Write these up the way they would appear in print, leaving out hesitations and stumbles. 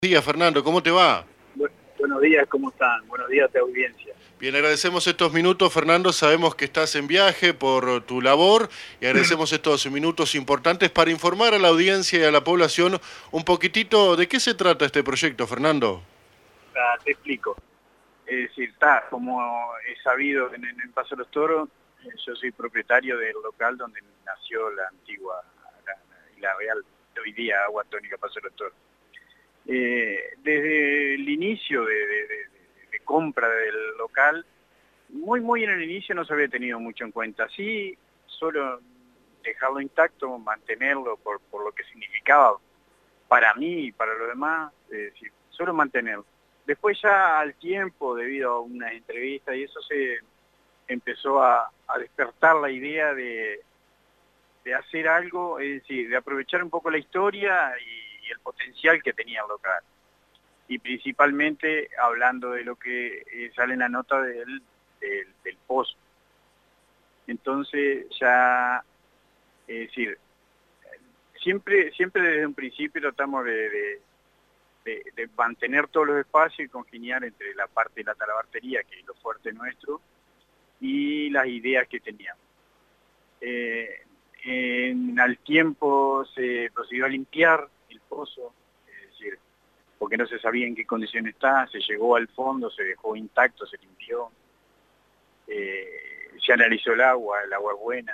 Días, Fernando, ¿cómo te va? Buenos días, ¿cómo están? Buenos días de audiencia. Bien, agradecemos estos minutos, Fernando. Sabemos que estás en viaje por tu labor y agradecemos estos minutos importantes para informar a la audiencia y a la población un poquitito de qué se trata este proyecto, Fernando. Te explico. Es decir, como es sabido en Paso de los Toros, yo soy propietario del local donde nació la antigua y la real, hoy día, Agua Tónica Paso de los Toros. Desde el inicio de compra del local, muy en el inicio no se había tenido mucho en cuenta. Sí, solo dejarlo intacto, mantenerlo por lo que significaba para mí y para los demás, solo mantenerlo. Después ya al tiempo, debido a una entrevista y eso, se empezó a despertar la idea de hacer algo, es decir, de aprovechar un poco la historia y el potencial que tenía el local. Y principalmente hablando de lo que sale en la nota del pozo. Entonces ya, es decir, siempre desde un principio tratamos de mantener todos los espacios y congeniar entre la parte de la talabartería, que es lo fuerte nuestro, y las ideas que teníamos. Al tiempo se procedió a limpiar el pozo, es decir, porque no se sabía en qué condición está, se llegó al fondo, se dejó intacto, se limpió, se analizó el agua buena,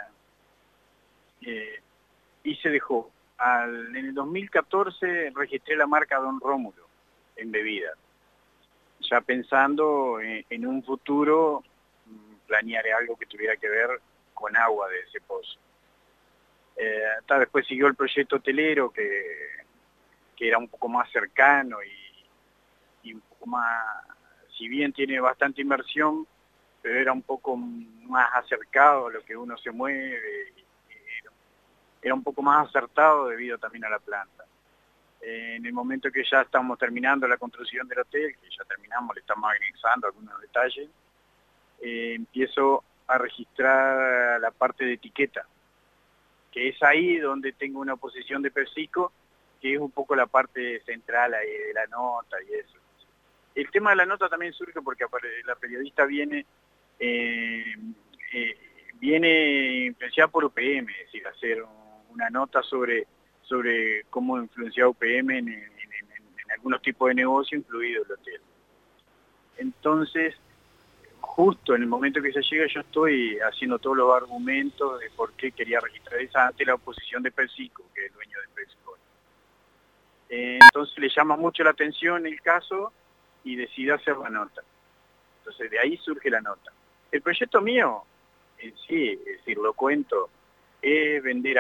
y se dejó. En el 2014 registré la marca Don Rómulo en bebidas, ya pensando en un futuro planear algo que tuviera que ver con agua de ese pozo. Después siguió el proyecto hotelero que era un poco más cercano y un poco más, si bien tiene bastante inversión, pero era un poco más acercado a lo que uno se mueve, era un poco más acertado debido también a la planta. En el momento que ya estamos terminando la construcción del hotel, que ya terminamos, le estamos anexando algunos detalles, empiezo a registrar la parte de etiqueta, que es ahí donde tengo una posición de persico, que es un poco la parte central ahí de la nota y eso. El tema de la nota también surge porque la periodista eh, eh, viene influenciada por UPM, es decir, hacer una nota sobre cómo influenciar UPM en algunos tipos de negocio, incluido el hotel. Entonces, justo en el momento que se llega, yo estoy haciendo todos los argumentos de por qué quería registrar esa ante la oposición de Persico, que es el dueño de Persico. Entonces le llama mucho la atención el caso y decide hacer la nota. Entonces de ahí surge la nota. El proyecto mío, en sí, es decir, lo cuento, es vender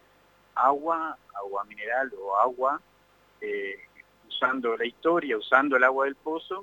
agua mineral o agua, usando la historia, usando el agua del pozo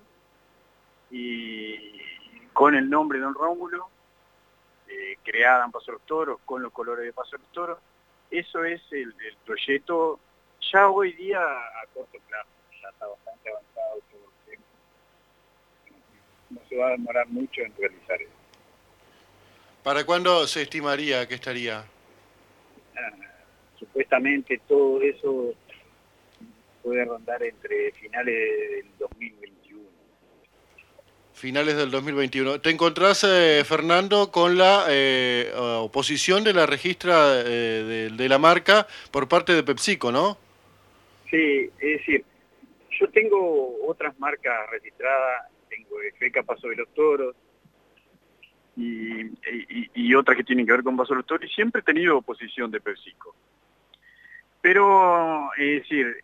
y con el nombre de Don Rómulo, creada en Paso de los Toros, con los colores de Paso de los Toros. Eso es el proyecto ya hoy día a corto plazo, ya está bastante avanzado todo el tiempo. No se va a demorar mucho en realizar eso. ¿Para cuándo se estimaría que estaría? Supuestamente todo eso puede rondar entre finales del 2021. Finales del 2021. ¿Te encontrás, Fernando, con la oposición de la registra de la marca por parte de PepsiCo, ¿no? Sí, es decir, yo tengo otras marcas registradas, tengo FECA Paso de los Toros y otras que tienen que ver con Paso de los Toros, y siempre he tenido oposición de PepsiCo. Pero, es decir,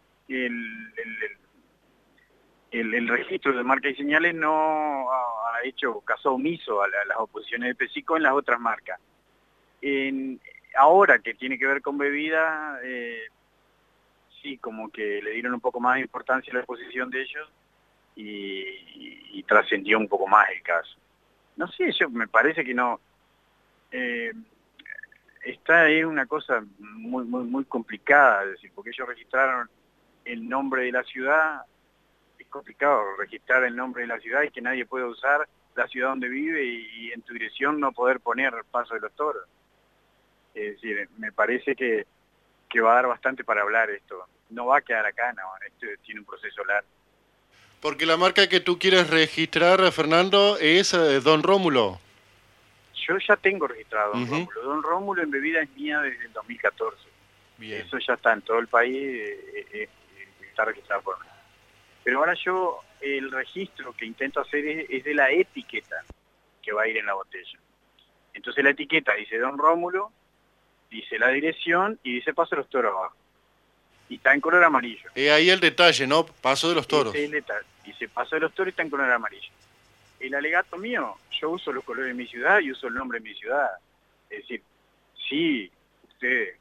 el registro de marcas y señales no ha hecho caso omiso a las opposiciones de PepsiCo en las otras marcas. Ahora que tiene que ver con bebida, sí, como que le dieron un poco más de importancia a la exposición de ellos y trascendió un poco más el caso. No sé, yo me parece que no. Eh, Esta es una cosa muy complicada, es decir, porque ellos registraron el nombre de la ciudad. Es complicado registrar el nombre de la ciudad y que nadie pueda usar la ciudad donde vive y en tu dirección no poder poner Paso de los Toros. Es decir, me parece que va a dar bastante para hablar esto. no va a quedar acá, no, esto tiene un proceso largo. Porque la marca que tú quieres registrar, Fernando, es Don Rómulo. Yo ya tengo registrado Don Ujú. Rómulo. Don Rómulo en bebida es mía desde el 2014. Bien. Eso ya está en todo el país, está registrado por mí. Pero ahora yo, el registro que intento hacer es de la etiqueta que va a ir en la botella. Entonces la etiqueta dice Don Rómulo, dice la dirección y dice Paso de los Toros abajo. Y está en color amarillo. Ahí el detalle, ¿no? Paso de los Ese Toros. es el detalle. Dice Paso de los Toros y está en color amarillo. El alegato mío, yo uso los colores de mi ciudad y uso el nombre de mi ciudad. Es decir, si ustedes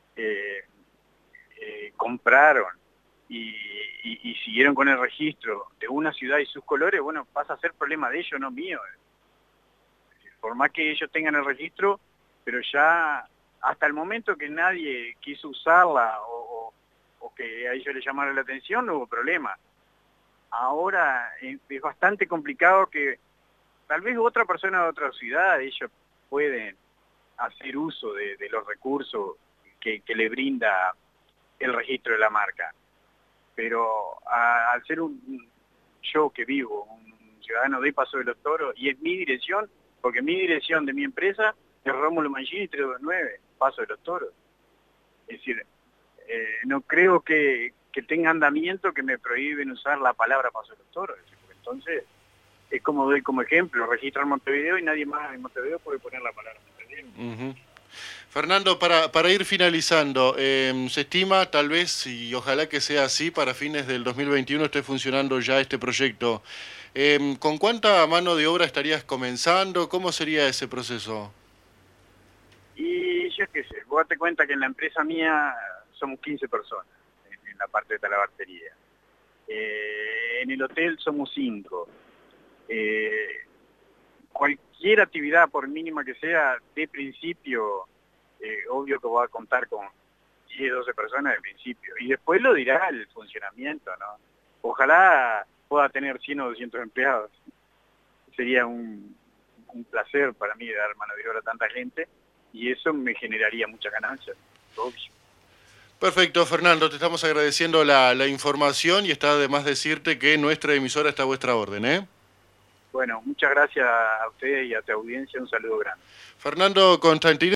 compraron y siguieron con el registro de una ciudad y sus colores, bueno, pasa a ser problema de ellos, no mío. Es decir, por más que ellos tengan el registro, pero ya hasta el momento que nadie quiso usarla o que a ellos les llamara la atención, no hubo problema. Ahora es bastante complicado que tal vez otra persona de otra ciudad, ellos pueden hacer uso de los recursos que le brinda el registro de la marca. Pero al ser yo que vivo, un ciudadano de Paso de los Toros, y es mi dirección, porque mi dirección de mi empresa es Rómulo Mangini 329, Paso de los Toros. Es decir, no creo que tenga andamiento que me prohíben usar la palabra Paso de los Toros. Es decir, porque entonces es como doy como ejemplo, registrar Montevideo y nadie más en Montevideo puede poner la palabra Montevideo. Ujú. Fernando, para ir finalizando, se estima tal vez, y ojalá que sea así, para fines del 2021 esté funcionando ya este proyecto. ¿Con cuánta mano de obra estarías comenzando? ¿Cómo sería ese proceso? Y yo qué sé, vos date cuenta que en la empresa mía somos 15 personas en la parte de talabartería. En el hotel somos 5. Cualquier actividad, por mínima que sea, de principio, obvio que va a contar con 10, 12 personas de principio. Y después lo dirá el funcionamiento, ¿no? Ojalá pueda tener 100 o 200 empleados. Sería un placer para mí dar mano de obra a tanta gente y eso me generaría muchas ganancias, obvio. Perfecto, Fernando, te estamos agradeciendo la información y está de más decirte que nuestra emisora está a vuestra orden, ¿eh? Bueno, muchas gracias a ustedes y a tu audiencia, un saludo grande. Fernando Constantino.